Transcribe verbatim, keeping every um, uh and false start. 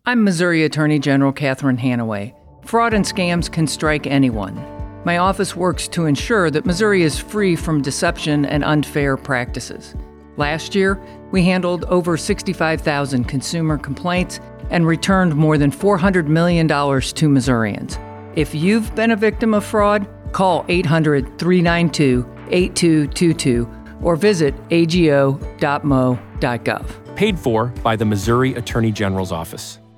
I'm Missouri Attorney General Catherine Hanaway. Fraud and scams can strike anyone. My office works to ensure that Missouri is free from deception and unfair practices. Last year, we handled over sixty-five thousand consumer complaints and returned more than four hundred million dollars to Missourians. If you've been a victim of fraud, call eight hundred, three nine two, eight two two two or visit a g o dot m o dot gov. Paid for by the Missouri Attorney General's Office.